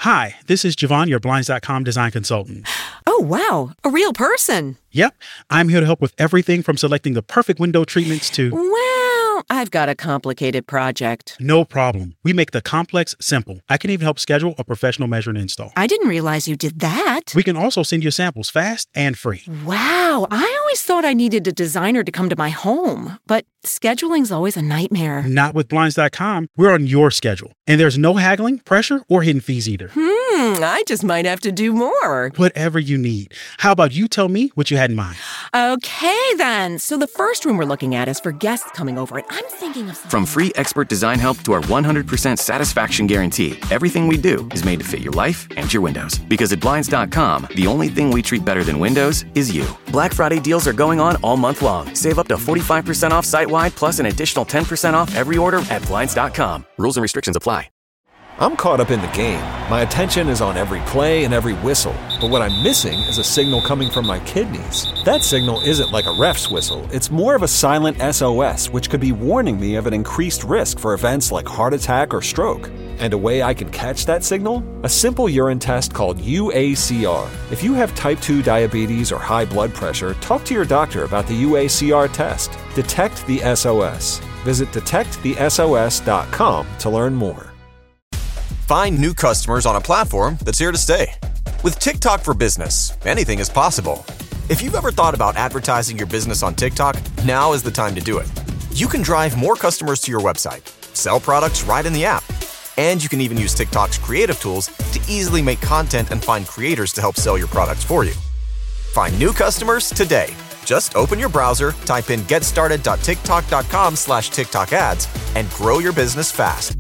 Hi, this is Javon, your Blinds.com design consultant. Oh, wow. A real person. Yep, I'm here to help with everything from selecting the perfect window treatments to... Well, I've got a complicated project. No problem. We make the complex simple. I can even help schedule a professional measure and install. I didn't realize you did that. We can also send you samples fast and free. Wow, I always thought I needed a designer to come to my home, but scheduling's always a nightmare. Not with Blinds.com. We're on your schedule. And there's no haggling, pressure, or hidden fees either. I just might have to do more. Whatever you need. How about you tell me what you had in mind? Okay, then. So the first room we're looking at is for guests coming over, and I'm thinking of... From free expert design help to our 100% satisfaction guarantee, everything we do is made to fit your life and your windows. Because at Blinds.com, the only thing we treat better than windows is you. Black Friday deals are going on all month long. Save up to 45% off site-wide, plus an additional 10% off every order at Blinds.com. Rules and restrictions apply. I'm caught up in the game. My attention is on every play and every whistle. But what I'm missing is a signal coming from my kidneys. That signal isn't like a ref's whistle. It's more of a silent SOS, which could be warning me of an increased risk for events like heart attack or stroke. And a way I can catch that signal? A simple urine test called UACR. If you have type 2 diabetes or high blood pressure, talk to your doctor about the UACR test. Detect the SOS. Visit detectthesos.com to learn more. Find new customers on a platform that's here to stay. With TikTok for Business, anything is possible. If you've ever thought about advertising your business on TikTok, now is the time to do it. You can drive more customers to your website, sell products right in the app, and you can even use TikTok's creative tools to easily make content and find creators to help sell your products for you. Find new customers today. Just open your browser, type in getstarted.tiktok.com/TikTok ads, and grow your business fast.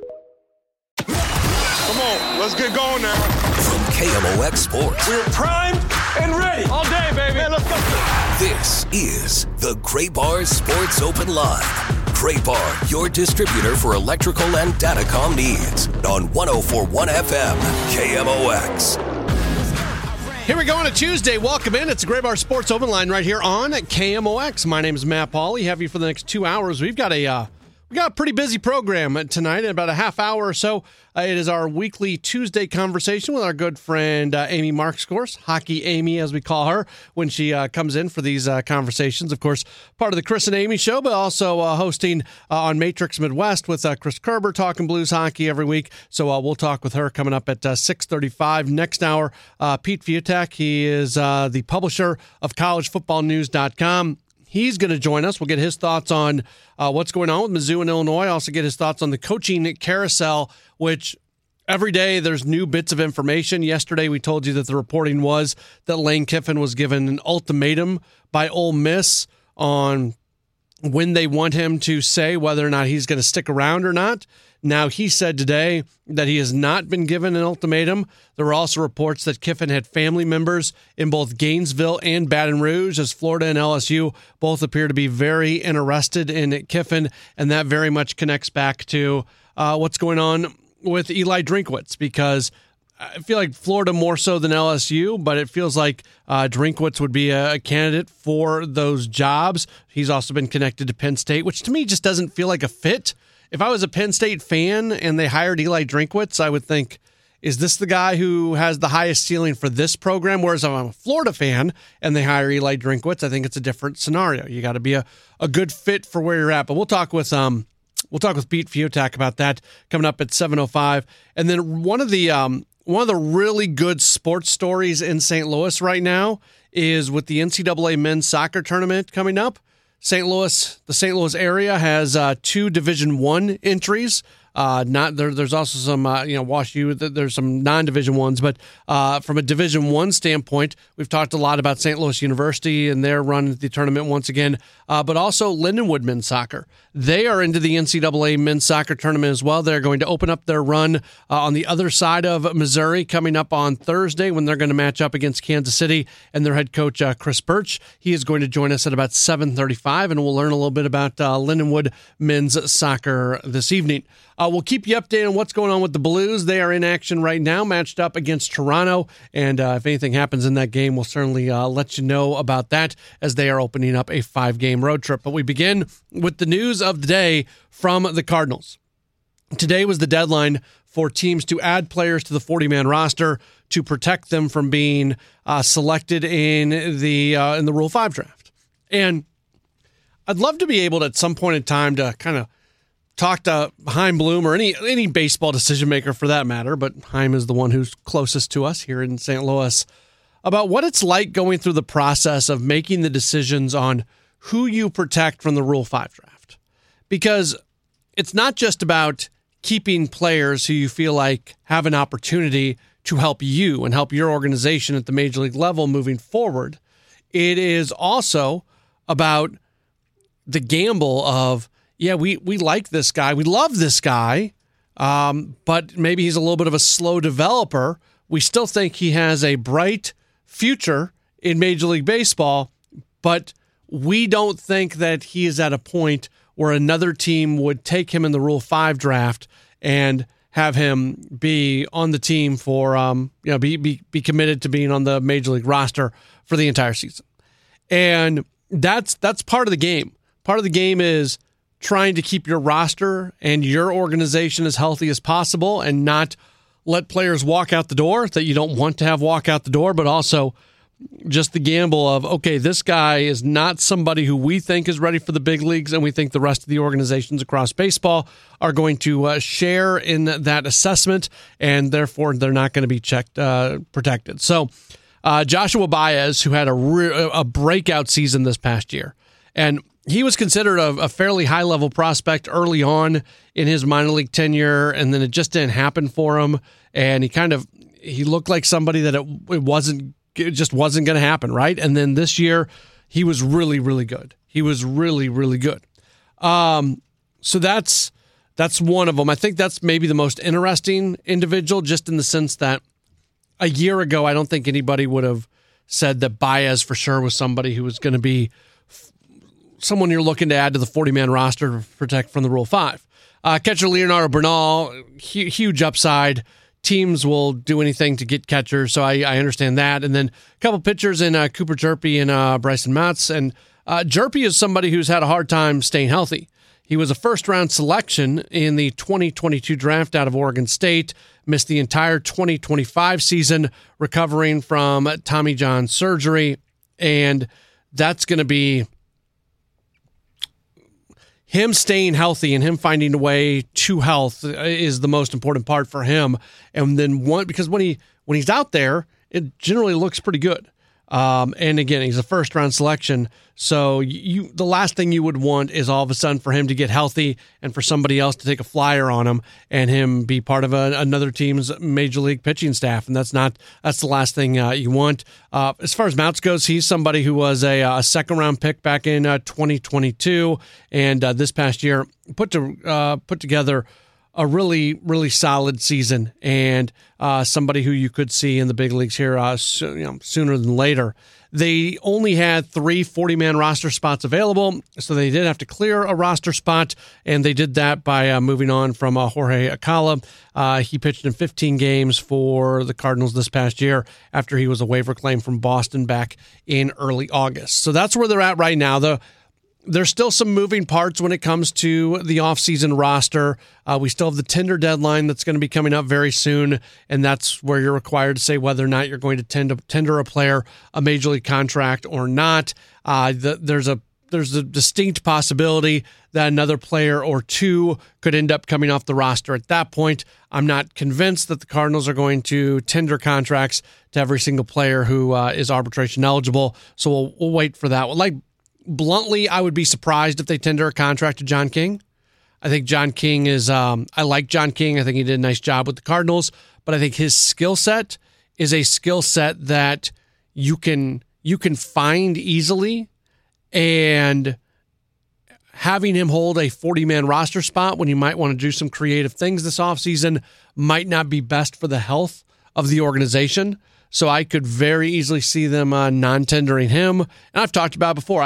Come on, let's get going now. From KMOX Sports. We're primed and ready. All day, baby. Hey, let's go. This is the Gray Bar Sports Open Live. Gray Bar, your distributor for electrical and datacom needs. On 104.1 FM, KMOX. Here we go on a Tuesday. Welcome in. It's the Gray Bar Sports Open Line right here on KMOX. My name is Matt Pauley. Have you for the next 2 hours. We got a pretty busy program tonight. In about a half hour or so, it is our weekly Tuesday conversation with our good friend Amy Marks, of course, Hockey Amy, as we call her, when she comes in for these conversations. Of course, part of the Chris and Amy show, but also hosting on Matrix Midwest with Chris Kerber, talking Blues hockey every week. So we'll talk with her coming up at 6:35. Next hour, Pete Fiutak. He is the publisher of collegefootballnews.com. He's going to join us. We'll get his thoughts on what's going on with Mizzou and Illinois. Also get his thoughts on the coaching carousel, which every day there's new bits of information. Yesterday we told you that the reporting was that Lane Kiffin was given an ultimatum by Ole Miss on when they want him to say whether or not he's going to stick around or not. Now, he said today that he has not been given an ultimatum. There were also reports that Kiffin had family members in both Gainesville and Baton Rouge, as Florida and LSU both appear to be very interested in Kiffin, and that very much connects back to what's going on with Eli Drinkwitz, because I feel like Florida more so than LSU, but it feels like Drinkwitz would be a candidate for those jobs. He's also been connected to Penn State, which to me just doesn't feel like a fit. If I was a Penn State fan and they hired Eli Drinkwitz, I would think, is this the guy who has the highest ceiling for this program? Whereas if I'm a Florida fan and they hire Eli Drinkwitz, I think it's a different scenario. You got to be a good fit for where you're at. But we'll talk with Pete Fiutak about that coming up at 7:05. And then one of the really good sports stories in St. Louis right now is with the NCAA men's soccer tournament coming up. The St. Louis area has 2 Division I entries. There's also some, Wash U. There's some non-Division ones, but from a Division I standpoint, we've talked a lot about St. Louis University and their run at the tournament once again, but also Lindenwood men's soccer. They are into the NCAA men's soccer tournament as well. They're going to open up their run on the other side of Missouri coming up on Thursday when they're going to match up against Kansas City and their head coach, Chris Birch. He is going to join us at about 7:35, and we'll learn a little bit about Lindenwood men's soccer this evening. We'll keep you updated on what's going on with the Blues. They are in action right now, matched up against Toronto, and if anything happens in that game, we'll certainly let you know about that as they are opening up a 5-game road trip. But we begin with the news of the day from the Cardinals. Today was the deadline for teams to add players to the 40-man roster to protect them from being selected in the Rule 5 draft. And I'd love to be able to, at some point in time, to kind of talk to Chaim Bloom or any baseball decision maker for that matter, but Chaim is the one who's closest to us here in St. Louis, about what it's like going through the process of making the decisions on who you protect from the Rule 5 draft. Because it's not just about keeping players who you feel like have an opportunity to help you and help your organization at the major league level moving forward. It is also about the gamble of, yeah, we like this guy, we love this guy, but maybe he's a little bit of a slow developer. We still think he has a bright future in Major League Baseball, but we don't think that he is at a point where another team would take him in the Rule 5 draft and have him be on the team for, be committed to being on the Major League roster for the entire season. And that's part of the game. Part of the game is trying to keep your roster and your organization as healthy as possible and not let players walk out the door that you don't want to have walk out the door, but also just the gamble of, okay, this guy is not somebody who we think is ready for the big leagues, and we think the rest of the organizations across baseball are going to share in that assessment, and therefore they're not going to be protected. So Joshua Baez, who had a breakout season this past year, and he was considered a fairly high-level prospect early on in his minor league tenure, and then it just didn't happen for him, and he looked like somebody that it just wasn't going to happen, right? And then this year, he was really, really good. He was really, really good. So that's one of them. I think that's maybe the most interesting individual, just in the sense that a year ago, I don't think anybody would have said that Baez for sure was somebody who was going to be someone you're looking to add to the 40-man roster to protect from the Rule 5. Catcher Leonardo Bernal, huge upside. Teams will do anything to get catchers, so I understand that. And then a couple pitchers in Cooper Jerpy and Bryson Matz. And Jerpy is somebody who's had a hard time staying healthy. He was a first-round selection in the 2022 draft out of Oregon State, missed the entire 2025 season recovering from Tommy John surgery, and that's going to be him staying healthy and him finding a way to health is the most important part for him. And then because when he's out there, it generally looks pretty good. And again, he's a first-round selection, so the last thing you would want is all of a sudden for him to get healthy and for somebody else to take a flyer on him and him be part of another team's major league pitching staff, and that's the last thing you want. As far as Mounts goes, he's somebody who was a second-round pick back in 2022, and this past year put together a really, really solid season, and somebody who you could see in the big leagues here sooner than later. They only had 3 40-man roster spots available, so they did have to clear a roster spot, and they did that by moving on from Jorge Alcala. He pitched in 15 games for the Cardinals this past year after he was a waiver claim from Boston back in early August. So that's where they're at right now. There's still some moving parts when it comes to the offseason roster. We still have the tender deadline that's going to be coming up very soon, and that's where you're required to say whether or not you're going to tender a player a major league contract or not. There's a distinct possibility that another player or two could end up coming off the roster at that point. I'm not convinced that the Cardinals are going to tender contracts to every single player who is arbitration eligible, so we'll wait for that. Bluntly, I would be surprised if they tender a contract to John King. I think John King is, I like John King. I think he did a nice job with the Cardinals, but I think his skill set is a skill set that you can find easily, and having him hold a 40-man roster spot when you might want to do some creative things this offseason might not be best for the health of the organization. So I could very easily see them non-tendering him. And I've talked about it before.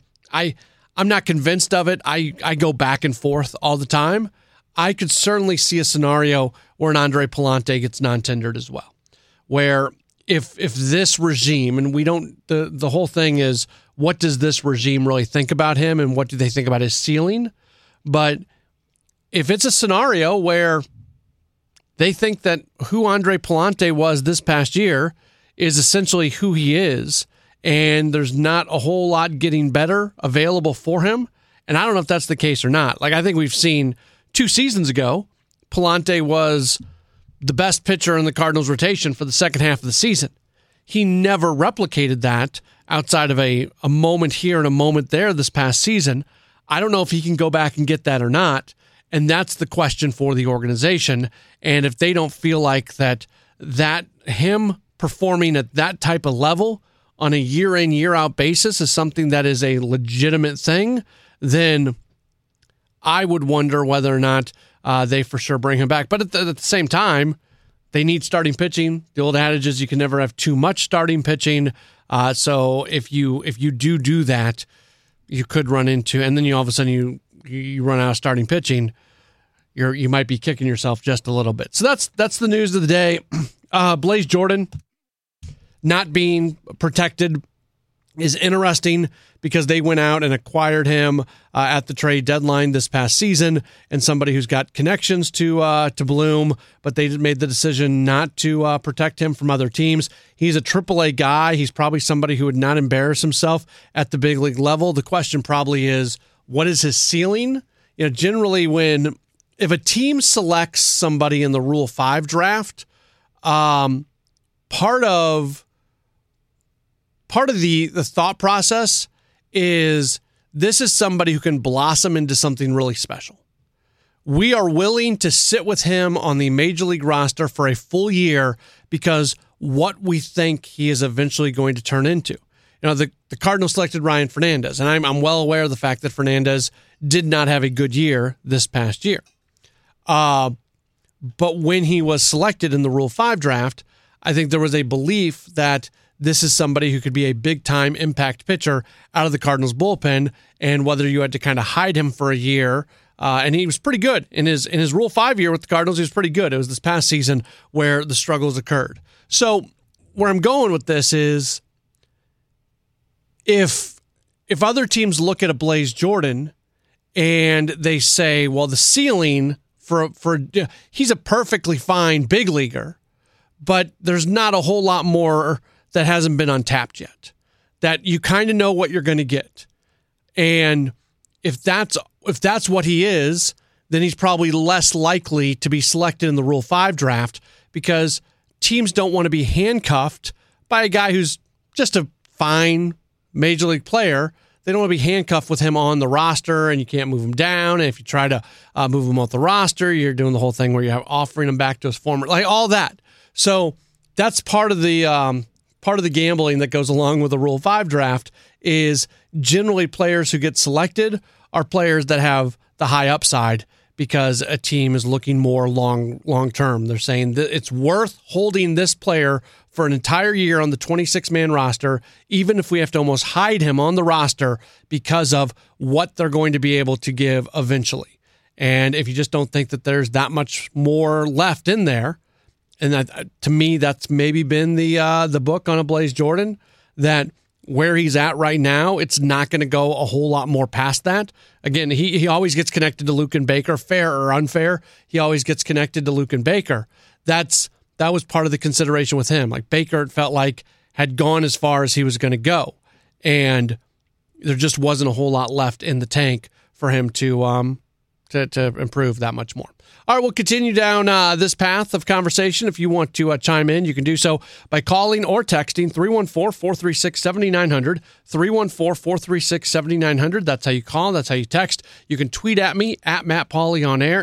I'm not convinced of it. I go back and forth all the time. I could certainly see a scenario where an Andre Pallante gets non-tendered as well, where if this regime, and we don't, the whole thing is, what does this regime really think about him and what do they think about his ceiling? But if it's a scenario where They think that who Andre Pallante was this past year is essentially who he is, and there's not a whole lot getting better available for him. And I don't know if that's the case or not. Like, I think we've seen 2 seasons ago, Pallante was the best pitcher in the Cardinals rotation for the second half of the season. He never replicated that outside of a moment here and a moment there this past season. I don't know if he can go back and get that or not. And that's the question for the organization. And if they don't feel like that him performing at that type of level on a year in, year out basis is something that is a legitimate thing, then I would wonder whether or not they for sure bring him back. But at the same time, they need starting pitching. The old adage is you can never have too much starting pitching. So if you do that, you could run into, and then you all of a sudden you run out of starting pitching. You might be kicking yourself just a little bit. So that's the news of the day. Blaze Jordan not being protected is interesting because they went out and acquired him at the trade deadline this past season, and somebody who's got connections to Bloom, but they made the decision not to protect him from other teams. He's a AAA guy. He's probably somebody who would not embarrass himself at the big league level. The question probably is, what is his ceiling? Generally if a team selects somebody in the Rule 5 draft, part of the thought process is this is somebody who can blossom into something really special. We are willing to sit with him on the major league roster for a full year because what we think he is eventually going to turn into. The Cardinals selected Ryan Fernandez, and I'm well aware of the fact that Fernandez did not have a good year this past year. But when he was selected in the Rule 5 draft, I think there was a belief that this is somebody who could be a big-time impact pitcher out of the Cardinals bullpen, and whether you had to kind of hide him for a year, and he was pretty good. In his Rule 5 year with the Cardinals, he was pretty good. It was this past season where the struggles occurred. So where I'm going with this is if other teams look at a Blaze Jordan and they say, well, the ceiling for he's a perfectly fine big leaguer, but there's not a whole lot more that hasn't been untapped yet, that you kind of know what you're going to get. And if that's what he is, then he's probably less likely to be selected in the Rule 5 draft because teams don't want to be handcuffed by a guy who's just a fine major league player. They don't want to be handcuffed with him on the roster, and you can't move him down. And if you try to move him off the roster, you're doing the whole thing where you're offering him back to his former, like all that. So that's part of the gambling that goes along with the Rule 5 draft is generally players who get selected are players that have the high upside because a team is looking more long term. They're saying that it's worth holding this player for an entire year on the 26-man roster, even if we have to almost hide him on the roster because of what they're going to be able to give eventually. And if you just don't think that there's that much more left in there, and that, to me, that's maybe been the book on a Blaze Jordan, that where he's at right now, it's not going to go a whole lot more past that. Again, he always gets connected to Luke and Baker, fair or unfair. He always gets connected to Luke and Baker. That was part of the consideration with him. Like Baker, it felt like had gone as far as he was going to go, and there just wasn't a whole lot left in the tank for him to improve that much more. All right, we'll continue down this path of conversation. If you want to chime in, you can do so by calling or texting 314-436-7900, 314-436-7900. That's how you call. That's how you text. You can tweet at me, at Matt Pauley on air,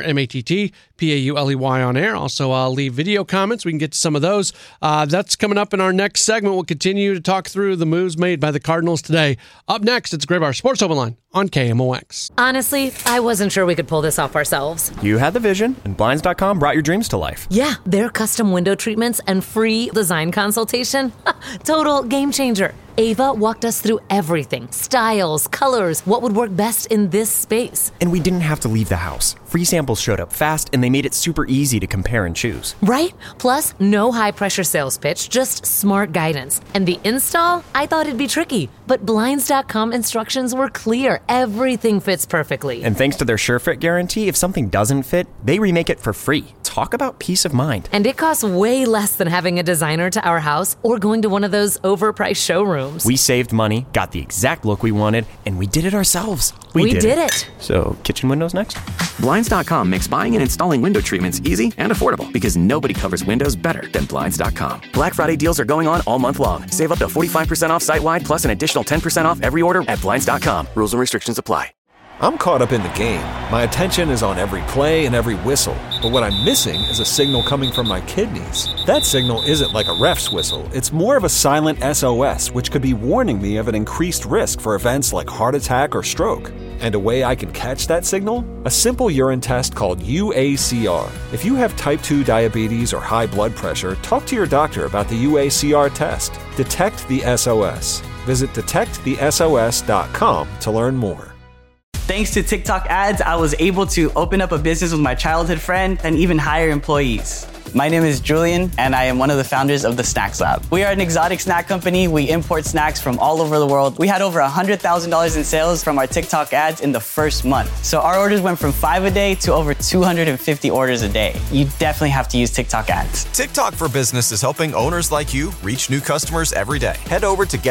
MattPauley on air. Also, leave video comments. We can get to some of those. That's coming up in our next segment. We'll continue to talk through the moves made by the Cardinals today. Up next, it's Graybar Sports Open Line on KMOX. Honestly, I wasn't sure we could pull this off ourselves. You had the vision, and Blinds.com brought your dreams to life. Yeah, their custom window treatments and free design consultation. Total game changer. Ava walked us through everything. Styles, colors, what would work best in this space. And we didn't have to leave the house. Free samples showed up fast, and they made it super easy to compare and choose. Right? Plus, no high-pressure sales pitch, just smart guidance. And the install? I thought it'd be tricky, but Blinds.com instructions were clear. Everything fits perfectly. And thanks to their SureFit guarantee, if something doesn't fit, they remake it for free. Talk about peace of mind. And it costs way less than having a designer to our house or going to one of those overpriced showrooms. We saved money, got the exact look we wanted, and we did it ourselves. We did it. So, kitchen windows next? Blinds.com makes buying and installing window treatments easy and affordable because nobody covers windows better than Blinds.com. Black Friday deals are going on all month long. Save up to 45% off site-wide plus an additional 10% off every order at Blinds.com. Rules and restrictions apply. I'm caught up in the game. My attention is on every play and every whistle. But what I'm missing is a signal coming from my kidneys. That signal isn't like a ref's whistle. It's more of a silent SOS, which could be warning me of an increased risk for events like heart attack or stroke. And a way I can catch that signal? A simple urine test called UACR. If you have type 2 diabetes or high blood pressure, talk to your doctor about the UACR test. Detect the SOS. Visit detectthesos.com to learn more. Thanks to TikTok ads, I was able to open up a business with my childhood friend and even hire employees. My name is Julian, and I am one of the founders of the Snacks Lab. We are an exotic snack company. We import snacks from all over the world. We had over $100,000 in sales from our TikTok ads in the first month. So our orders went from 5 a day to over 250 orders a day. You definitely have to use TikTok ads. TikTok for Business is helping owners like you reach new customers every day. Head over to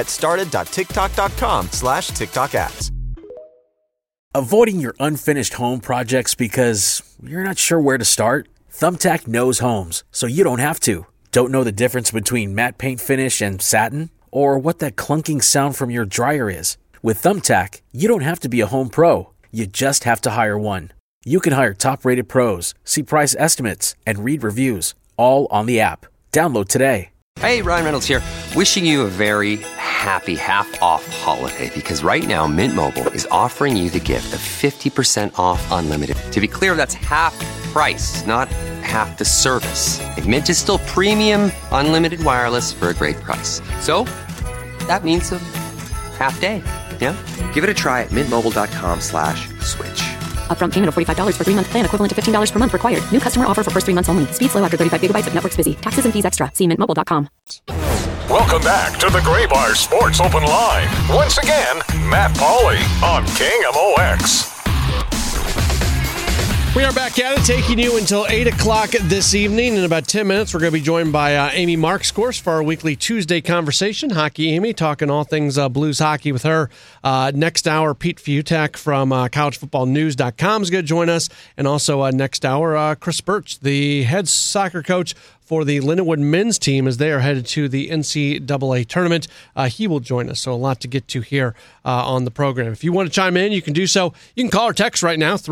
getstarted.tiktok.com/TikTok ads. Avoiding your unfinished home projects because you're not sure where to start? Thumbtack knows homes, so you don't have to. Don't know the difference between matte paint finish and satin? Or what that clunking sound from your dryer is? With Thumbtack, you don't have to be a home pro. You just have to hire one. You can hire top-rated pros, see price estimates, and read reviews, all on the app. Download today. Hey, Ryan Reynolds here, wishing you a very happy half-off holiday because right now Mint Mobile is offering you the gift of 50% off unlimited. To be clear, that's half price, not half the service. And Mint is still premium unlimited wireless for a great price. So that means a half day, yeah? Give it a try at mintmobile.com/switch. Upfront payment of $45 for 3-month plan equivalent to $15 per month required. New customer offer for first 3 months only. Speed slow after 35 gigabytes if network's busy. Taxes and fees extra. See mintmobile.com. Welcome back to the Gray Bar Sports Open Line. Once again, Matt Pauley on KMOX. We are back at it, taking you until 8 o'clock this evening. In about 10 minutes, we're going to be joined by Amy Marks, of course, for our weekly Tuesday conversation. Hockey Amy, talking all things Blues hockey with her. Next hour, Pete Fiutak from collegefootballnews.com is going to join us. And also next hour, Chris Birch, the head soccer coach for the Lindenwood men's team as they are headed to the NCAA tournament. He will join us, so a lot to get to here on the program. If you want to chime in, you can do so. You can call or text right now,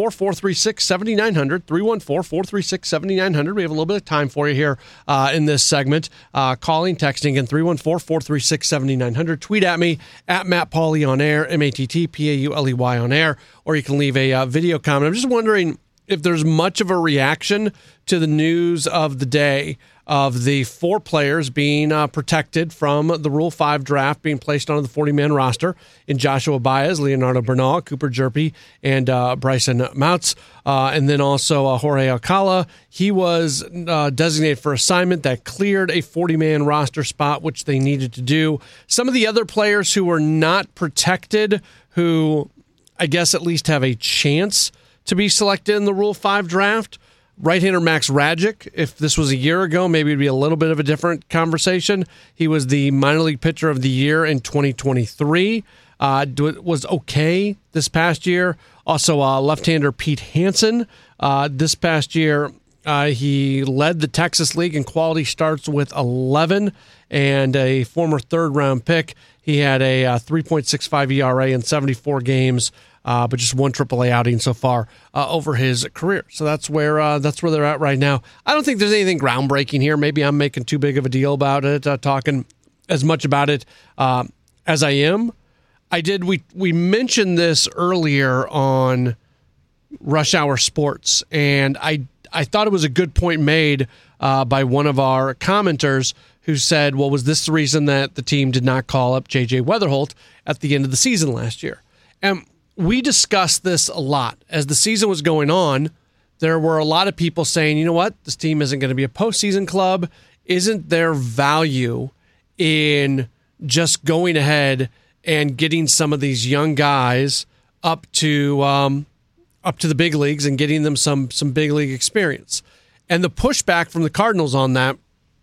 314-436-7900, 314-436-7900. We have a little bit of time for you here in this segment. Calling, texting, and 314-436-7900. Tweet at me, at Matt Pauley on air, MattPauley on air, or you can leave a video comment. I'm just wondering if there's much of a reaction to the news of the day of the 4 players being protected from the Rule 5 draft, being placed onto the 40-man roster in Joshua Baez, Leonardo Bernal, Cooper Jerpy, and Bryson Moutz. And then also Jorge Alcala. He was designated for assignment that cleared a 40-man roster spot, which they needed to do. Some of the other players who were not protected, who I guess at least have a chance to be selected in the Rule 5 draft. Right-hander Max Radjic, if this was a year ago, maybe it'd be a little bit of a different conversation. He was the minor league pitcher of the year in 2023. Was okay this past year. Also, left-hander Pete Hansen. This past year, he led the Texas League in quality starts with 11, and a former third-round pick. He had a 3.65 ERA in 74 games. But just one AAA outing so far over his career. So that's where they're at right now. I don't think there's anything groundbreaking here. Maybe I'm making too big of a deal about it, talking as much about it as I am. We mentioned this earlier on Rush Hour Sports, and I thought it was a good point made by one of our commenters who said, well, was this the reason that the team did not call up J.J. Weatherholt at the end of the season last year? And we discussed this a lot. As the season was going on, there were a lot of people saying, you know what, this team isn't going to be a postseason club. Isn't there value in just going ahead and getting some of these young guys up to the big leagues and getting them some big league experience? And the pushback from the Cardinals on that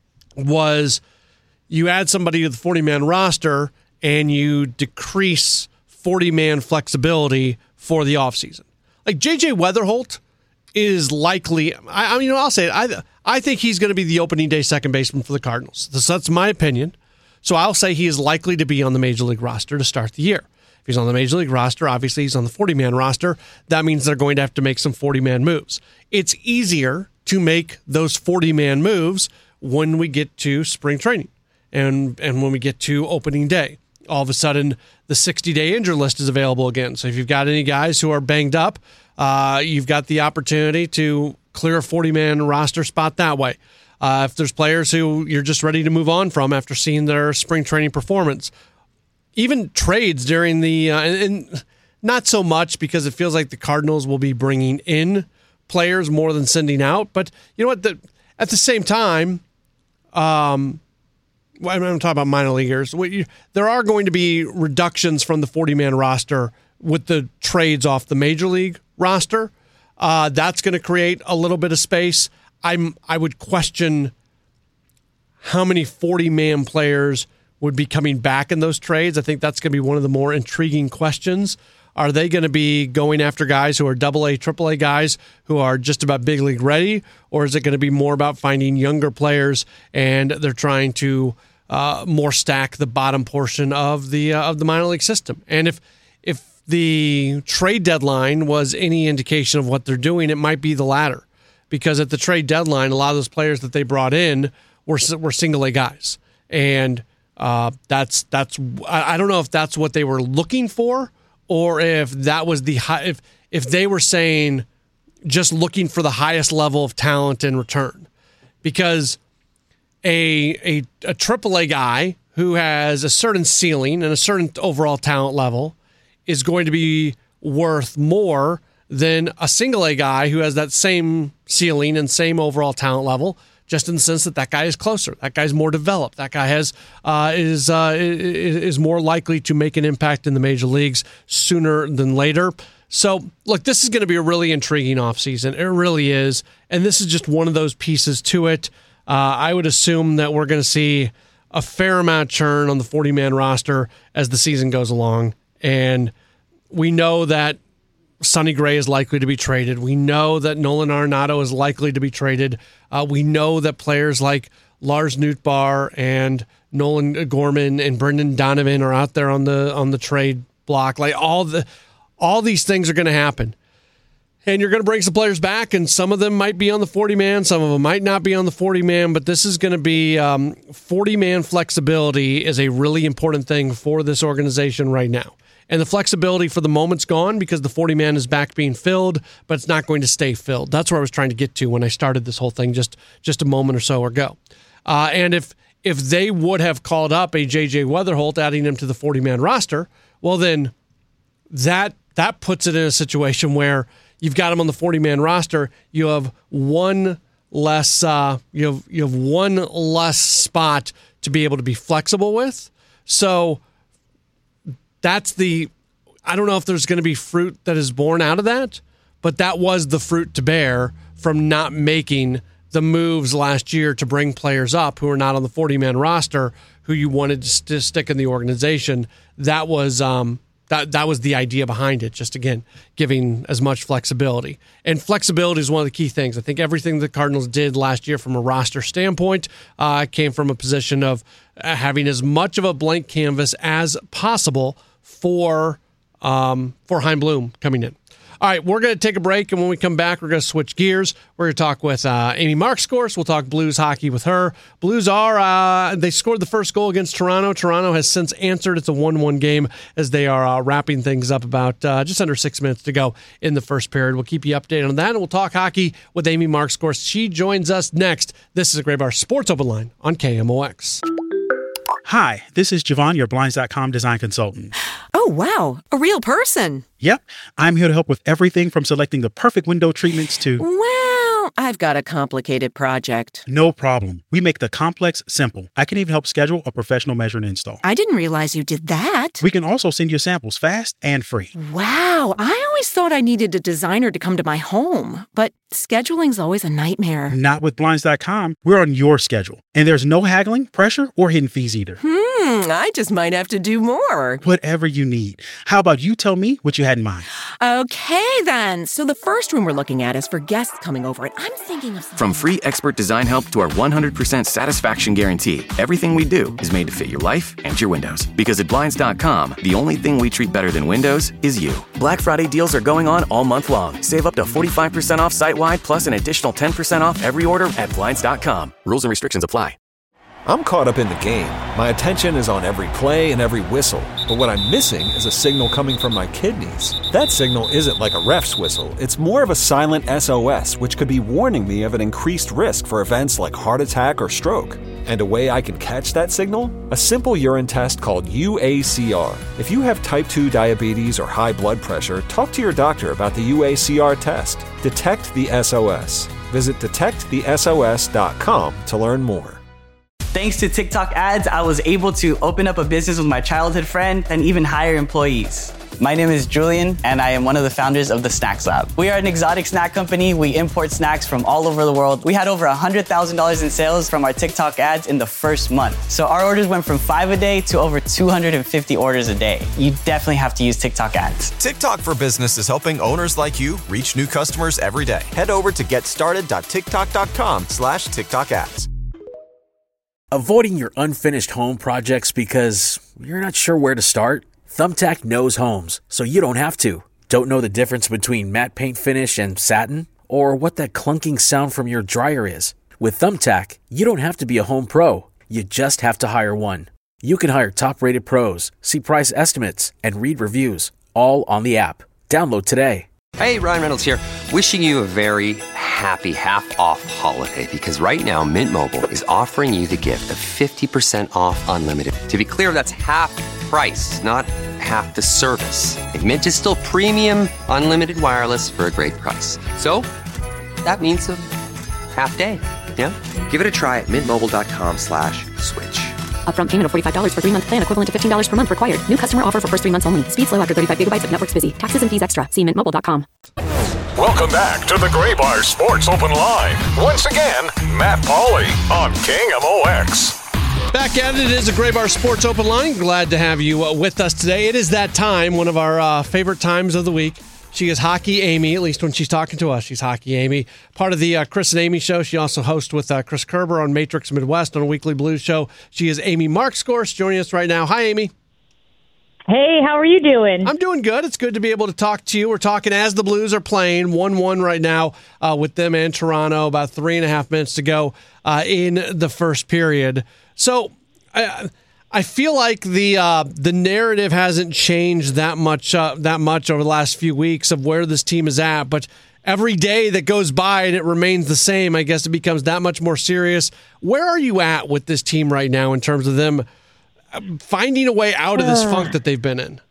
was you add somebody to the 40-man roster and you decrease 40-man flexibility for the offseason. Like J.J. Weatherholt is likely, I'll say it, I think he's going to be the opening day second baseman for the Cardinals. That's my opinion. So I'll say he is likely to be on the Major League roster to start the year. If he's on the Major League roster, obviously he's on the 40-man roster. That means they're going to have to make some 40-man moves. It's easier to make those 40-man moves when we get to spring training and when we get to opening day. All of a sudden, the 60-day injury list is available again. So if you've got any guys who are banged up, you've got the opportunity to clear a 40-man roster spot that way. If there's players who you're just ready to move on from after seeing their spring training performance, even trades during the and not so much because it feels like the Cardinals will be bringing in players more than sending out. But you know what? At the same time, I'm talking about minor leaguers. There are going to be reductions from the 40-man roster with the trades off the Major League roster. That's going to create a little bit of space. I would question how many 40-man players would be coming back in those trades. I think that's going to be one of the more intriguing questions. Are they going to be going after guys who are AA, AAA guys who are just about big league ready, or is it going to be more about finding younger players and they're trying to more stack the bottom portion of the minor league system? And if the trade deadline was any indication of what they're doing, it might be the latter. Because at the trade deadline, a lot of those players that they brought in were single A guys, and that's I don't know if that's what they were looking for, or if that was the high, if they were saying just looking for the highest level of talent in return, because a AAA guy who has a certain ceiling and a certain overall talent level is going to be worth more than a single A guy who has that same ceiling and same overall talent level, just in the sense that guy is closer, that guy's more developed, that guy is more likely to make an impact in the major leagues sooner than later. So, look, this is going to be a really intriguing offseason. It really is, and this is just one of those pieces to it. I would assume that we're going to see a fair amount of churn on the 40-man roster as the season goes along, and we know that Sonny Gray is likely to be traded. We know that Nolan Arenado is likely to be traded. We know that players like Lars Nootbaar and Nolan Gorman and Brendan Donovan are out there on the trade block. Like all these things are going to happen. And you're going to bring some players back, and some of them might be on the 40-man, some of them might not be on the 40-man, but this is going to be 40-man flexibility is a really important thing for this organization right now. And the flexibility for the moment's gone because the 40-man is back being filled, but it's not going to stay filled. That's where I was trying to get to when I started this whole thing just a moment or so ago. And if they would have called up a J.J. Weatherholt, adding him to the 40-man roster, well, then that puts it in a situation where you've got him on the 40-man roster. You have one less you have one less spot to be able to be flexible with. So that's I don't know if there's going to be fruit that is born out of that, but that was the fruit to bear from not making the moves last year to bring players up who are not on the 40-man roster, who you wanted to stick in the organization. That was that was the idea behind it, just, again, giving as much flexibility. And flexibility is one of the key things. I think everything the Cardinals did last year from a roster standpoint came from a position of having as much of a blank canvas as possible for Chaim Bloom coming in. All right, we're going to take a break, and when we come back, we're going to switch gears. We're going to talk with Amy Markscourse. We'll talk Blues hockey with her. Blues they scored the first goal against Toronto. Toronto has since answered. It's a 1-1 game as they are wrapping things up about just under 6 minutes to go in the first period. We'll keep you updated on that, and we'll talk hockey with Amy Markscourse. She joins us next. This is a Gray Bar Sports Open Line on KMOX. Hi, this is Javon, your Blinds.com design consultant. Oh, wow. A real person. Yep. I'm here to help with everything from selecting the perfect window treatments to... Well, I've got a complicated project. No problem. We make the complex simple. I can even help schedule a professional measure and install. I didn't realize you did that. We can also send you samples fast and free. Wow. I always thought I needed a designer to come to my home, but scheduling's always a nightmare. Not with Blinds.com. We're on your schedule. And there's no haggling, pressure, or hidden fees either. I just might have to do more. Whatever you need. How about you tell me what you had in mind? Okay, then. So the first room we're looking at is for guests coming over, and I'm thinking of... From free expert design help to our 100% satisfaction guarantee, everything we do is made to fit your life and your windows. Because at Blinds.com, the only thing we treat better than windows is you. Black Friday deals are going on all month long. Save up to 45% off site-wide, plus an additional 10% off every order at Blinds.com. Rules and restrictions apply. I'm caught up in the game. My attention is on every play and every whistle. But what I'm missing is a signal coming from my kidneys. That signal isn't like a ref's whistle. It's more of a silent SOS, which could be warning me of an increased risk for events like heart attack or stroke. And a way I can catch that signal? A simple urine test called UACR. If you have type 2 diabetes or high blood pressure, talk to your doctor about the UACR test. Detect the SOS. Visit detectthesos.com to learn more. Thanks to TikTok ads, I was able to open up a business with my childhood friend and even hire employees. My name is Julian, and I am one of the founders of the Snacks Lab. We are an exotic snack company. We import snacks from all over the world. We had over $100,000 in sales from our TikTok ads in the first month. So our orders went from 5 a day to over 250 orders a day. You definitely have to use TikTok ads. TikTok for Business is helping owners like you reach new customers every day. Head over to getstarted.tiktok.com/TikTok ads. Avoiding your unfinished home projects because you're not sure where to start? Thumbtack knows homes, so you don't have to. Don't know the difference between matte paint finish and satin? Or what that clunking sound from your dryer is? With Thumbtack, you don't have to be a home pro. You just have to hire one. You can hire top-rated pros, see price estimates, and read reviews, all on the app. Download today. Hey, Ryan Reynolds here, wishing you a very happy half-off holiday, because right now Mint Mobile is offering you the gift of 50% off unlimited. To be clear, that's half price, not half the service. And Mint is still premium unlimited wireless for a great price. So that means a half day. Yeah? Give it a try at mintmobile.com/switch. Upfront payment of $45 for 3-month plan, equivalent to $15 per month required. New customer offer for first 3 months only. Speed slow after 35 gigabytes if network's busy. Taxes and fees extra. See mintmobile.com. Welcome back to the Gray Bar Sports Open Line. Once again, Matt Pauley on KMOX. Back at it is a Gray Bar Sports Open Line. Glad to have you with us today. It is that time, one of our favorite times of the week. She is Hockey Amy, at least when she's talking to us. She's Hockey Amy. Part of the Chris and Amy show. She also hosts with Chris Kerber on Matrix Midwest on a weekly blues show. She is Amy Markscourse joining us right now. Hi, Amy. Hey, how are you doing? I'm doing good. It's good to be able to talk to you. We're talking as the Blues are playing 1-1 right now with them and Toronto. About 3.5 minutes to go in the first period. So I feel like the narrative hasn't changed that much over the last few weeks of where this team is at. But every day that goes by and it remains the same, I guess it becomes that much more serious. Where are you at with this team right now in terms of them finding a way out of this funk that they've been in?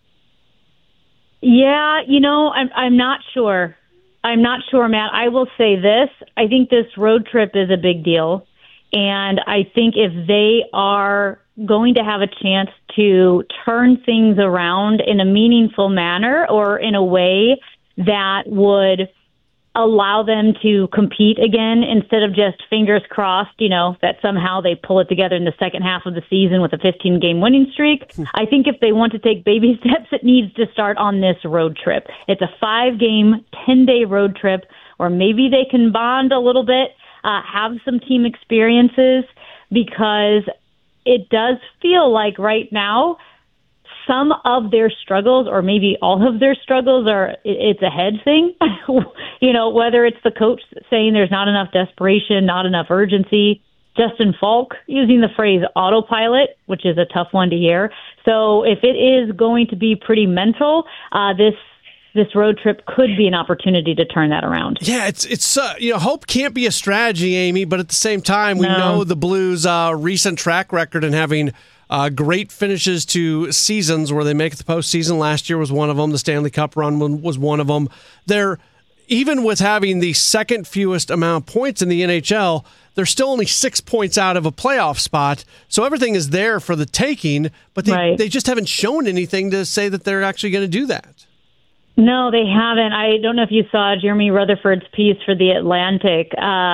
Yeah, I'm not sure. I'm not sure, Matt. I will say this. I think this road trip is a big deal. And I think if they are going to have a chance to turn things around in a meaningful manner or in a way that would allow them to compete again instead of just fingers crossed, that somehow they pull it together in the second half of the season with a 15-game winning streak. I think if they want to take baby steps, it needs to start on this road trip. It's a 5-game, 10-day road trip where maybe they can bond a little bit, have some team experiences, because it does feel like right now some of their struggles, or maybe all of their struggles, it's a head thing. Whether it's the coach saying there's not enough desperation, not enough urgency. Justin Falk using the phrase autopilot, which is a tough one to hear. So if it is going to be pretty mental, this road trip could be an opportunity to turn that around. Yeah, it's hope can't be a strategy, Amy, but at the same time, we know the Blues' recent track record in having great finishes to seasons where they make the postseason. Last year was one of them. The Stanley Cup run was one of them. They're, even with having the second fewest amount of points in the NHL, they're still only 6 points out of a playoff spot. So everything is there for the taking, but they just haven't shown anything to say that they're actually going to do that. No, they haven't. I don't know if you saw Jeremy Rutherford's piece for the Athletic,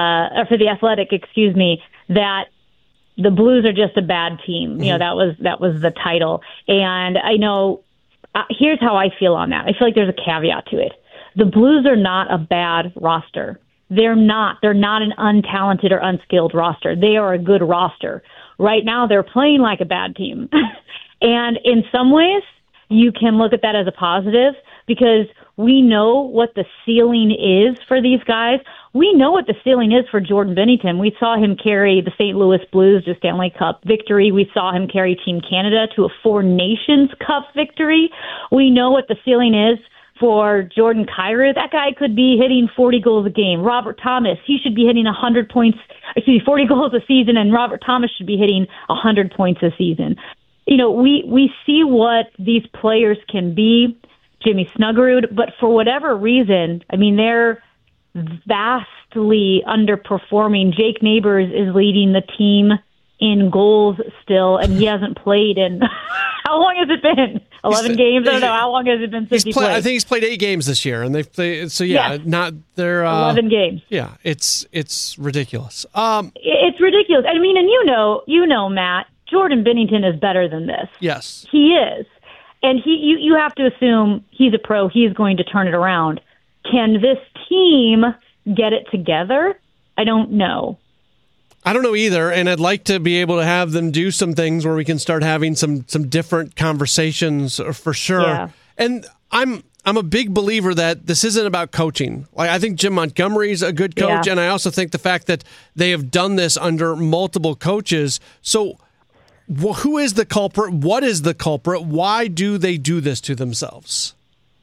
that the Blues are just a bad team. Mm-hmm. That was the title. And I know, here's how I feel on that. I feel like there's a caveat to it. The Blues are not a bad roster. They're not an untalented or unskilled roster. They are a good roster. Right now, they're playing like a bad team. And in some ways, you can look at that as a positive because we know what the ceiling is for these guys. We know what the ceiling is for Jordan Binnington. We saw him carry the St. Louis Blues to Stanley Cup victory. We saw him carry Team Canada to a Four Nations Cup victory. We know what the ceiling is for Jordan Kyrou. That guy could be hitting 40 goals a game. Robert Thomas, he should be hitting 40 goals a season, and Robert Thomas should be hitting 100 points a season. We see what these players can be. Jimmy Snuggerud, but for whatever reason, they're vastly underperforming. Jake Neighbors is leading the team in goals still, and he hasn't played in how long has it been? 11 games? I don't know. How long has it been since he played? I think he's played 8 games this year, and they've played. So they're 11 games. Yeah, it's ridiculous. It's ridiculous. And Matt, Jordan Binnington is better than this. Yes, he is. And you have to assume he's a pro. He's going to turn it around. Can this team get it together? I don't know. I don't know either, and I'd like to be able to have them do some things where we can start having some different conversations for sure. Yeah. And I'm a big believer that this isn't about coaching. Like, I think Jim Montgomery's a good coach, and I also think the fact that they have done this under multiple coaches. So who is the culprit? What is the culprit? Why do they do this to themselves?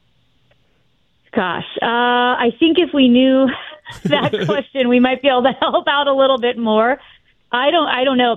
Gosh, I think if we knew that question, we might be able to help out a little bit more. I don't know.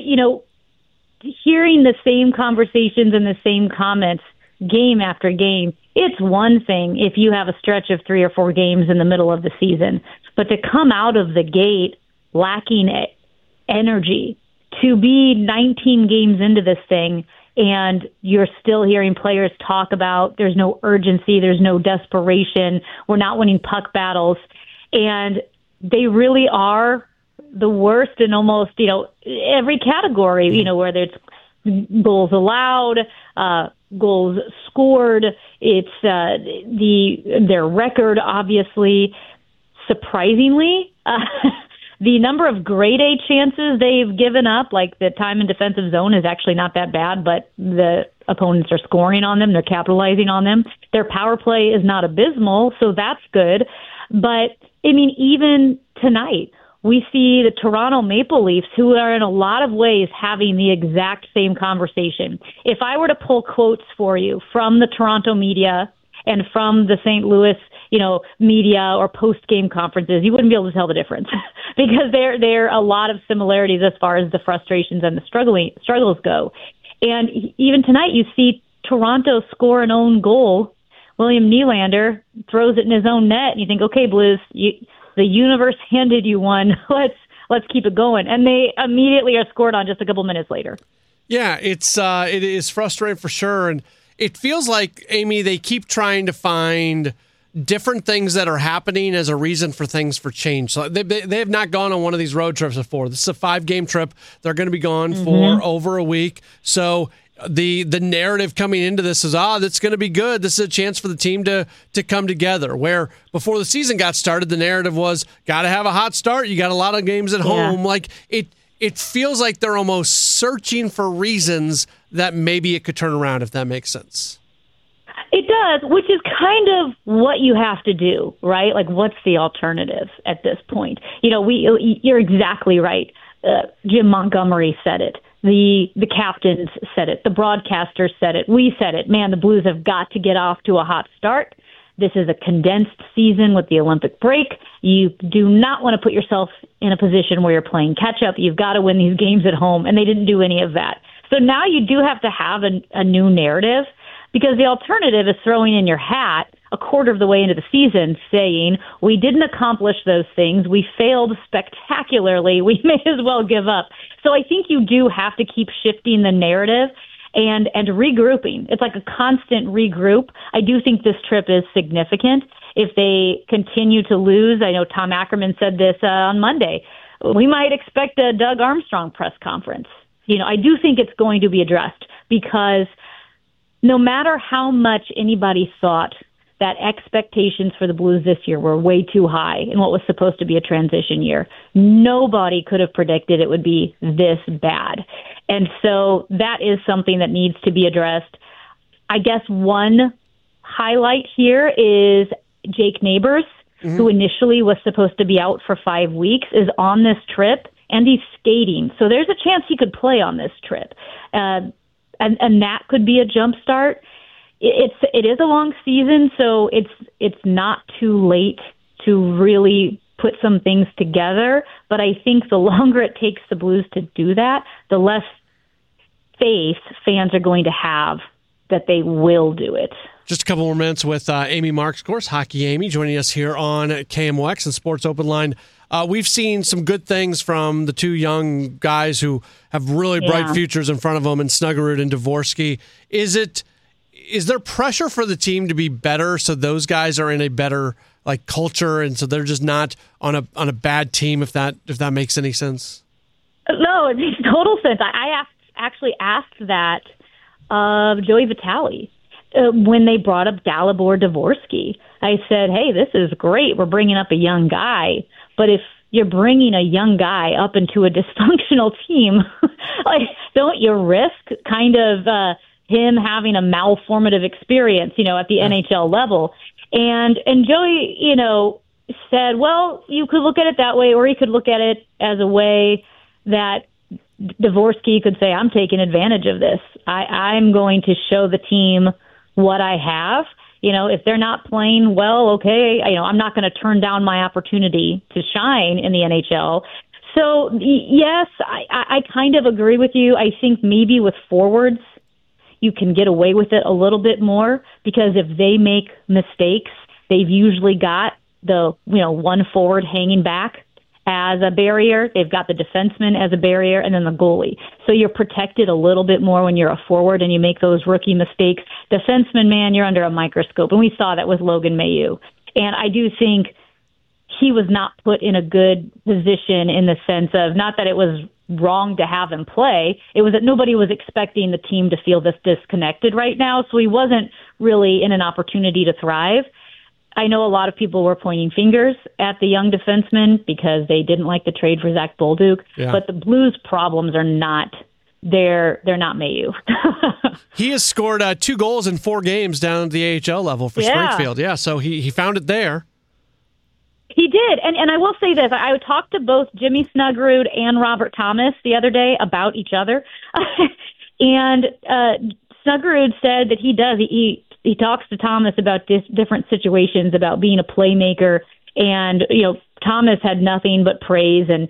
Hearing the same conversations and the same comments game after game, it's one thing if you have a stretch of 3 or 4 games in the middle of the season, but to come out of the gate lacking energy, to be 19 games into this thing and you're still hearing players talk about there's no urgency, there's no desperation, we're not winning puck battles, and they really are the worst in almost, every category, whether it's goals allowed, goals scored, it's their record, obviously. Surprisingly, the number of grade A chances they've given up, like the time in defensive zone, is actually not that bad, but the opponents are scoring on them. They're capitalizing on them. Their power play is not abysmal, so that's good. But, even tonight, we see the Toronto Maple Leafs, who are in a lot of ways having the exact same conversation. If I were to pull quotes for you from the Toronto media and from the St. Louis media or post-game conferences, you wouldn't be able to tell the difference because there are a lot of similarities as far as the frustrations and the struggles go. And even tonight, you see Toronto score an own goal. William Nylander throws it in his own net, and you think, okay, Blues, the universe handed you one. Let's keep it going. And they immediately are scored on just a couple minutes later. Yeah, it is frustrating for sure. And it feels like, Amy, they keep trying to find different things that are happening as a reason for things for change. So they have not gone on one of these road trips before. This is a 5-game trip. They're going to be gone for over a week. So the narrative coming into this is, that's going to be good. This is a chance for the team to come together. Where before the season got started, the narrative was, got to have a hot start. You got a lot of games at home. Like it feels like they're almost searching for reasons that maybe it could turn around, if that makes sense. It does, which is kind of what you have to do, right? Like, what's the alternative at this point? You're exactly right. Jim Montgomery said it. The captains said it. The broadcasters said it. We said it. Man, the Blues have got to get off to a hot start. This is a condensed season with the Olympic break. You do not want to put yourself in a position where you're playing catch-up. You've got to win these games at home, and they didn't do any of that. So now you do have to have a new narrative, because the alternative is throwing in your hat a quarter of the way into the season saying, we didn't accomplish those things, we failed spectacularly, we may as well give up. So I think you do have to keep shifting the narrative and regrouping. It's like a constant regroup. I do think this trip is significant. If they continue to lose, I know Tom Ackerman said this on Monday, we might expect a Doug Armstrong press conference. I do think it's going to be addressed, because no matter how much anybody thought that expectations for the Blues this year were way too high in what was supposed to be a transition year, nobody could have predicted it would be this bad. And so that is something that needs to be addressed. I guess one highlight here is Jake Neighbors, who initially was supposed to be out for 5 weeks, is on this trip, and he's skating. So there's a chance he could play on this trip. And that could be a jump start. It is a long season, so it's not too late to really put some things together. But I think the longer it takes the Blues to do that, the less faith fans are going to have that they will do it. Just a couple more minutes with Amy Marks, of course, Hockey Amy, joining us here on KMOX and Sports Open Line. We've seen some good things from the two young guys who have really bright futures in front of them, in Snuggerud and Dvorsky. Is there pressure for the team to be better, so those guys are in a better culture, and so they're just not on a bad team? If that makes any sense. No, it makes total sense. I actually asked that of Joey Vitale when they brought up Dalibor Dvorsky. I said, "Hey, this is great. We're bringing up a young guy, but if you're bringing a young guy up into a dysfunctional team, don't you risk kind of him having a malformative experience, at the NHL level?" And Joey, said, well, you could look at it that way, or you could look at it as a way that Dvorsky could say, I'm taking advantage of this. I'm going to show the team what I have. If they're not playing well, okay, I'm not going to turn down my opportunity to shine in the NHL. So, yes, I kind of agree with you. I think maybe with forwards, you can get away with it a little bit more, because if they make mistakes, they've usually got the one forward hanging back as a barrier. They've got the defenseman as a barrier, and then the goalie. So you're protected a little bit more when you're a forward and you make those rookie mistakes. Defenseman, man, you're under a microscope, and we saw that with Logan Mailloux. And I do think he was not put in a good position in the sense of, not that it was wrong to have him play, it was that nobody was expecting the team to feel this disconnected right now, so he wasn't really in an opportunity to thrive. I know a lot of people were pointing fingers at the young defenseman because they didn't like the trade for Zach Bolduc, but the Blues' problems are not they're not Mailloux. He has scored 2 goals in 4 games down at the AHL level for Springfield. Yeah, so he found it there. He did, and I will say this. I talked to both Jimmy Snuggerud and Robert Thomas the other day about each other, and Snuggerud said that he does. He talks to Thomas about different situations, about being a playmaker, and Thomas had nothing but praise, and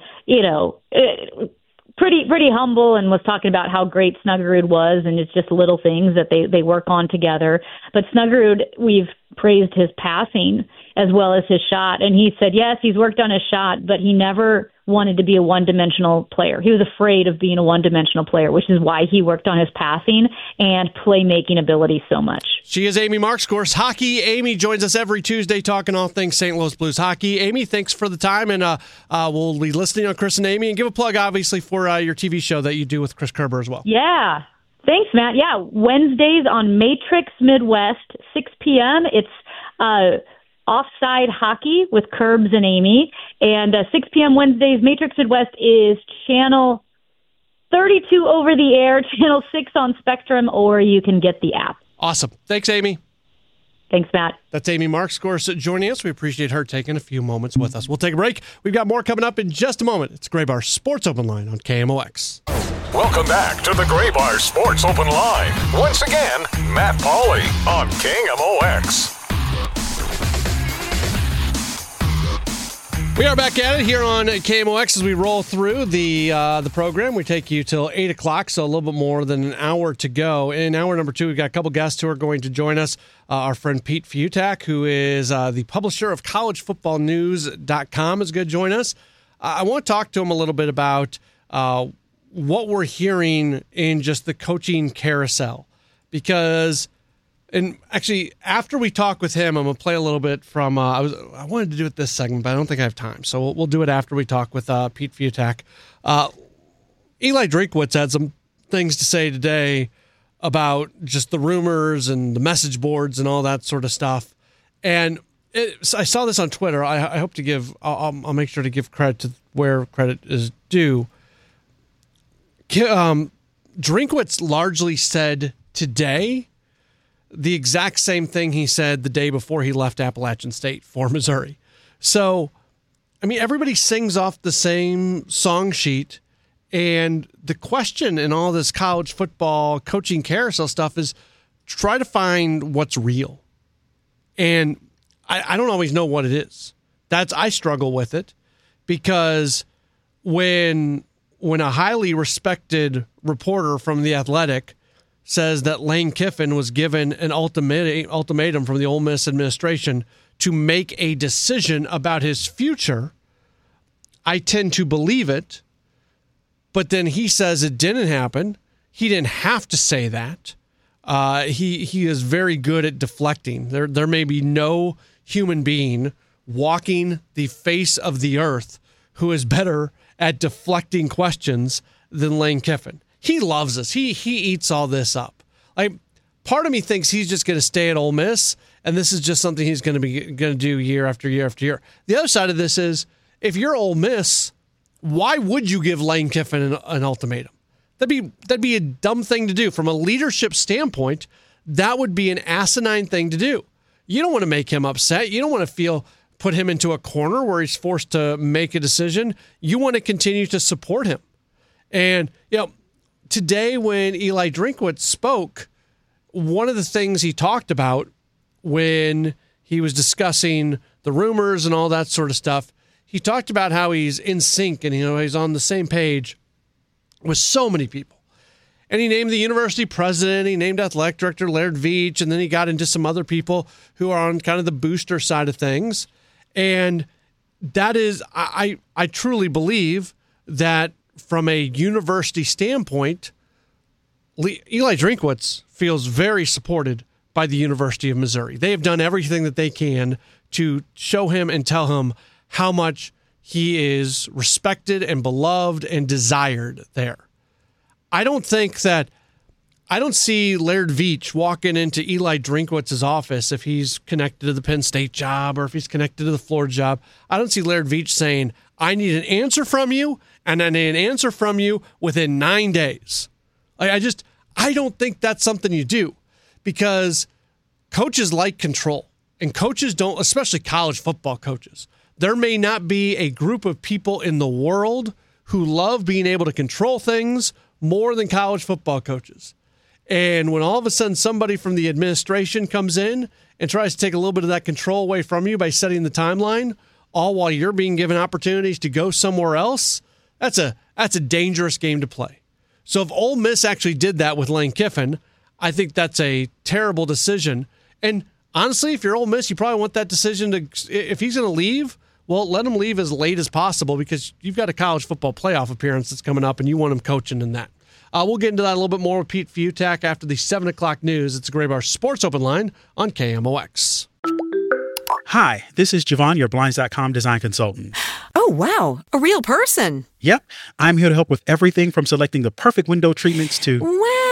pretty humble, and was talking about how great Snuggerud was, and it's just little things that they work on together. But Snuggerud, we've praised his passing as well as his shot, and he said, yes, he's worked on his shot, but he never wanted to be a one-dimensional player. He was afraid of being a one-dimensional player, which is why he worked on his passing and playmaking ability so much. She is Amy Marks, of course. Hockey Amy joins us every Tuesday talking all things St. Louis Blues hockey. Amy, thanks for the time, and we'll be listening on Chris and Amy, and give a plug, obviously, for your TV show that you do with Chris Kerber as well. Yeah. Thanks, Matt. Yeah, Wednesdays on Matrix Midwest, 6 p.m. It's Offside Hockey with Curbs and Amy. And 6 p.m. Wednesdays, Matrix Midwest is channel 32 over the air, channel 6 on Spectrum, or you can get the app. Awesome. Thanks, Amy. Thanks, Matt. That's Amy Marks, of course, joining us. We appreciate her taking a few moments with us. We'll take a break. We've got more coming up in just a moment. It's Gray Bar Sports Open Line on KMOX. Welcome back to the Gray Bar Sports Open Line. Once again, Matt Pauley on KMOX. We are back at it here on KMOX as we roll through the program. We take you till 8 o'clock, so a little bit more than an hour to go. In hour number 2, we've got a couple guests who are going to join us. Our friend Pete Fiutak, who is the publisher of collegefootballnews.com, is going to join us. I want to talk to him a little bit about what we're hearing in just the coaching carousel. Because, and actually, after we talk with him, I'm going to play a little bit from, I wanted to do it this segment, but I don't think I have time. So we'll do it after we talk with Pete Fiutak. Eli Drinkwitz had some things to say today about just the rumors and the message boards and all that sort of stuff. And I saw this on Twitter. I hope to give, I'll make sure to give credit to where credit is due. Drinkwitz largely said today the exact same thing he said the day before he left Appalachian State for Missouri. So, I mean, everybody sings off the same song sheet. And the question in all this college football coaching carousel stuff is try to find what's real. And I don't always know what it is. I struggle with it because when a highly respected reporter from The Athletic says that Lane Kiffin was given an ultimatum from the Ole Miss administration to make a decision about his future, I tend to believe it. But then he says it didn't happen. He didn't have to say that. He is very good at deflecting. There may be no human being walking the face of the earth who is better at deflecting questions than Lane Kiffin. He loves us. He eats all this up. Like, part of me thinks he's just going to stay at Ole Miss, and this is just something he's going to do year after year after year. The other side of this is, if you're Ole Miss, why would you give Lane Kiffin an ultimatum? That'd be a dumb thing to do. From a leadership standpoint, that would be an asinine thing to do. You don't want to make him upset. You don't want to put him into a corner where he's forced to make a decision. You want to continue to support him. And, today when Eli Drinkwitz spoke, one of the things he talked about when he was discussing the rumors and all that sort of stuff, he talked about how he's in sync and he's on the same page with so many people. And he named the university president, he named athletic director Laird Veach, and then he got into some other people who are on kind of the booster side of things. And that is, I truly believe that from a university standpoint, Eli Drinkwitz feels very supported by the University of Missouri. They have done everything that they can to show him and tell him how much he is respected and beloved and desired there. I don't see Laird Veach walking into Eli Drinkwitz's office if he's connected to the Penn State job or if he's connected to the Florida job. I don't see Laird Veach saying, I need an answer from you, and I need an answer from you within 9 days. I don't think that's something you do, because coaches like control, and coaches don't, especially college football coaches. There may not be a group of people in the world who love being able to control things more than college football coaches. And when all of a sudden somebody from the administration comes in and tries to take a little bit of that control away from you by setting the timeline, all while you're being given opportunities to go somewhere else, that's a dangerous game to play. So if Ole Miss actually did that with Lane Kiffin, I think that's a terrible decision. And honestly, if you're Ole Miss, you probably want that decision to, if he's going to leave, well, let him leave as late as possible, because you've got a college football playoff appearance that's coming up and you want him coaching in that. We'll get into that a little bit more with Pete Fiutak after the 7 o'clock news. It's a Gray Bar Sports Open Line on KMOX. Hi, this is Javon, your Blinds.com design consultant. Oh, wow. A real person. Yep. I'm here to help with everything from selecting the perfect window treatments to... Well,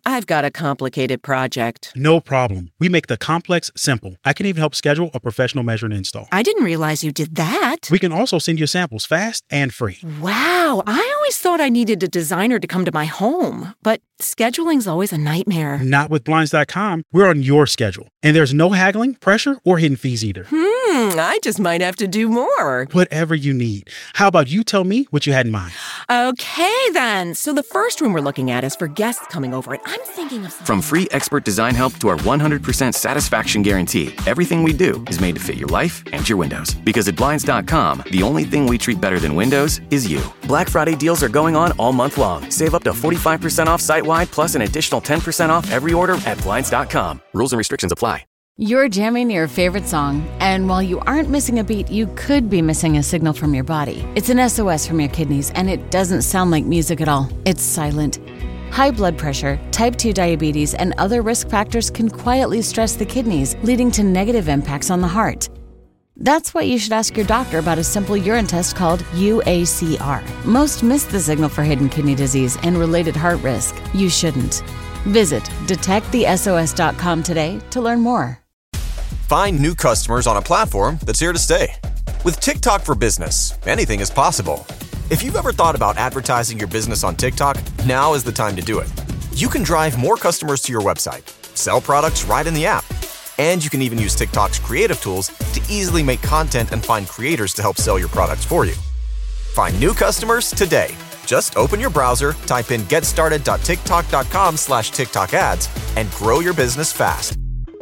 I've got a complicated project. No problem. We make the complex simple. I can even help schedule a professional measure and install. I didn't realize you did that. We can also send you samples fast and free. Wow, I always thought I needed a designer to come to my home, but scheduling's always a nightmare. Not with Blinds.com. We're on your schedule, and there's no haggling, pressure, or hidden fees either. I just might have to do more. Whatever you need. How about you tell me what you had in mind? Okay, then. So the first room we're looking at is for guests coming over, and I'm thinking of... From free expert design help to our 100% satisfaction guarantee, everything we do is made to fit your life and your windows. Because at Blinds.com, the only thing we treat better than windows is you. Black Friday deals are going on all month long. Save up to 45% off site-wide, plus an additional 10% off every order at Blinds.com. Rules and restrictions apply. You're jamming your favorite song, and while you aren't missing a beat, you could be missing a signal from your body. It's an SOS from your kidneys, and it doesn't sound like music at all. It's silent. High blood pressure, type 2 diabetes, and other risk factors can quietly stress the kidneys, leading to negative impacts on the heart. That's why you should ask your doctor about a simple urine test called UACR. Most miss the signal for hidden kidney disease and related heart risk. You shouldn't. Visit detectthesos.com today to learn more. Find new customers on a platform that's here to stay. With TikTok for Business, anything is possible. If you've ever thought about advertising your business on TikTok, now is the time to do it. You can drive more customers to your website, sell products right in the app, and you can even use TikTok's creative tools to easily make content and find creators to help sell your products for you. Find new customers today. Just open your browser, type in getstarted.tiktok.com/TikTok ads, and grow your business fast.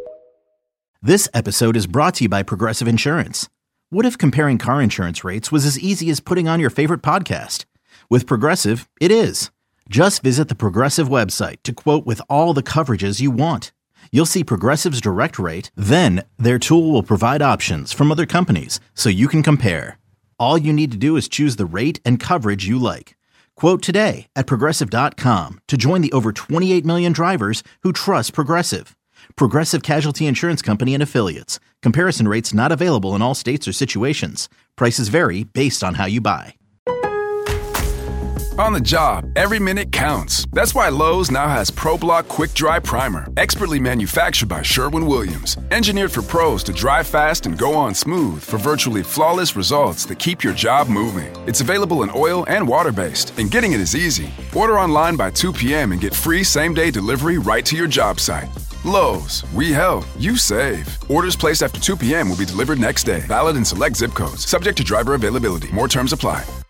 This episode is brought to you by Progressive Insurance. What if comparing car insurance rates was as easy as putting on your favorite podcast? With Progressive, it is. Just visit the Progressive website to quote with all the coverages you want. You'll see Progressive's direct rate, then their tool will provide options from other companies so you can compare. All you need to do is choose the rate and coverage you like. Quote today at Progressive.com to join the over 28 million drivers who trust Progressive. Progressive Casualty Insurance Company and Affiliates. Comparison rates not available in all states or situations. Prices vary based on how you buy. On the job, every minute counts. That's why Lowe's now has ProBlock Quick Dry Primer, expertly manufactured by Sherwin-Williams. Engineered for pros to dry fast and go on smooth for virtually flawless results that keep your job moving. It's available in oil and water-based, and getting it is easy. Order online by 2 p.m. and get free same-day delivery right to your job site. Lowe's, we help, you save. Orders placed after 2 p.m. will be delivered next day. Valid in select zip codes. Subject to driver availability. More terms apply.